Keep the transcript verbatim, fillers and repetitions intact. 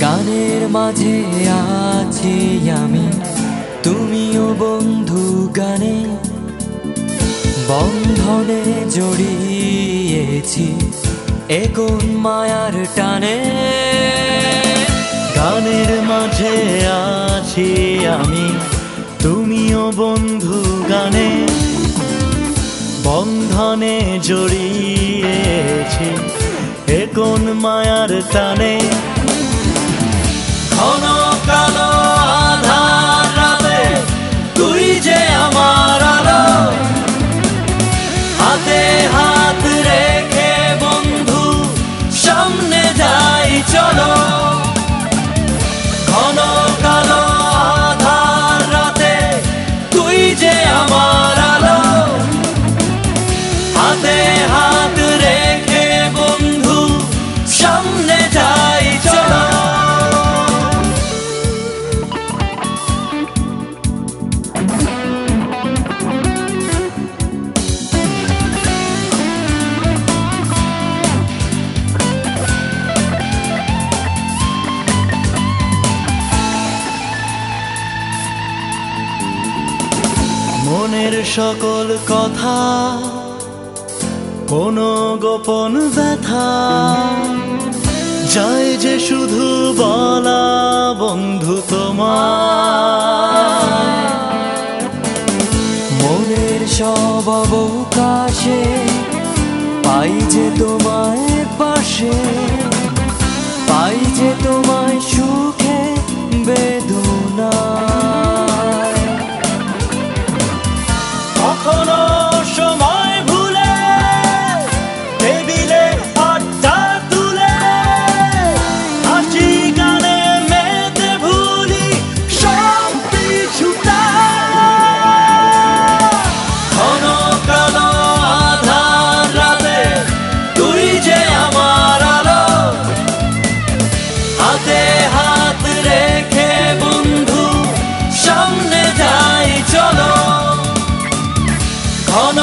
গানের মাঝে আছি আমি, তুমিও বন্ধু গানে বন্ধনে জড়িয়েছি এ কোন মায়ার টানে। গানের মাঝে আছি আমি, তুমিও বন্ধু গানে বন্ধনে জড়িয়েছি এ কোন মায়ার টানে। ঘন কালো আধার রাতে তুই যে আমার আলো, হাতে হাত রেখে বন্ধু সামনে যাই চলো। ঘন কালো আধার রাতে তুই যে আমার আলো, হাতে হাত রেখে বন্ধু সামনে যাই চলো। মনের সকল কথা, কোনো গোপন ব্যথা যায় যে শুধু বলা বন্ধু তোমার। মনের সব অবকাশে পাই যে তোমায় পাশে, পাই যে তোমায় সুখে বেদনা। কখনো সময় ভুলে টেবিলে আড্ডা তুলে হাসি গানে মেতে ভুলি সব কিছুটা। ঘন কালো আধার রাতে তুই যে আমার আলো, হাতে হাত রেখে বন্ধু সামনে যাই চলো। ঘন